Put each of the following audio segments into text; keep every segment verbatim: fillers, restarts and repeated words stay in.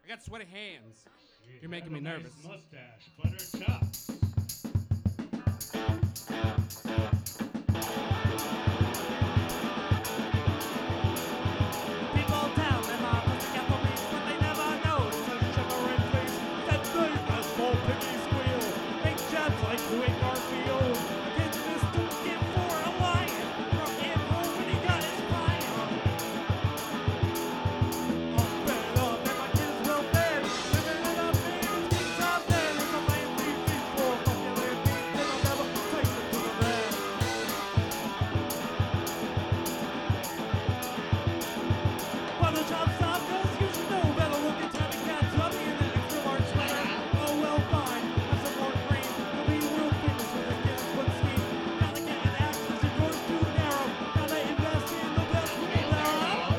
got sweaty hands. You're making me nervous. Nice mustache, buttercup. People tell me my pussy got the reach, but they never know. It's a shivering face that big as small piggy squeal. Make jabs like Dwayne Garfield. Against this dude get for a lion. From him home when he got his fire. I'm fed up and my kids will bed. Living it up in things out there. There's a man three feet four fucking land beats, and I'll never take it to the bed. But the job stop, cause you should know better. Look at Tommy Cat's up in an extra large sweater. Oh well, fine. Have some more cream. You'll be real famous with this gas foot scheme. Gotta get an axe cause your door's too narrow. Gotta invest in the best people there are.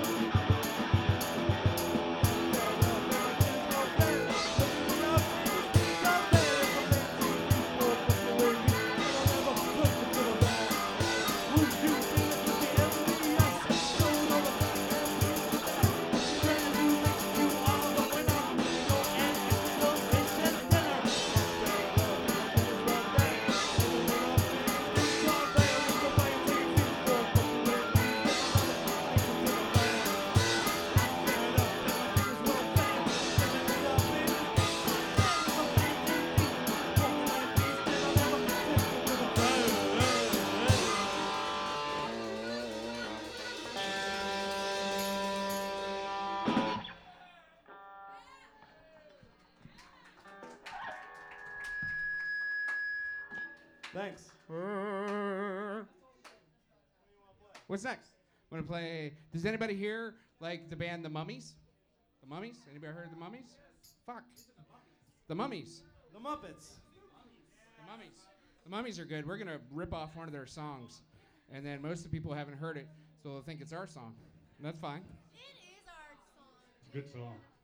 Thanks. What's next? I'm gonna play. Does anybody here like the band The Mummies? The Mummies? Anybody heard of the Mummies? Fuck. The Mummies. The Muppets. The Mummies. The Mummies are good. We're gonna rip off one of their songs, and then most of the people haven't heard it, so they'll think it's our song. And that's fine. It is our song. It's a good song.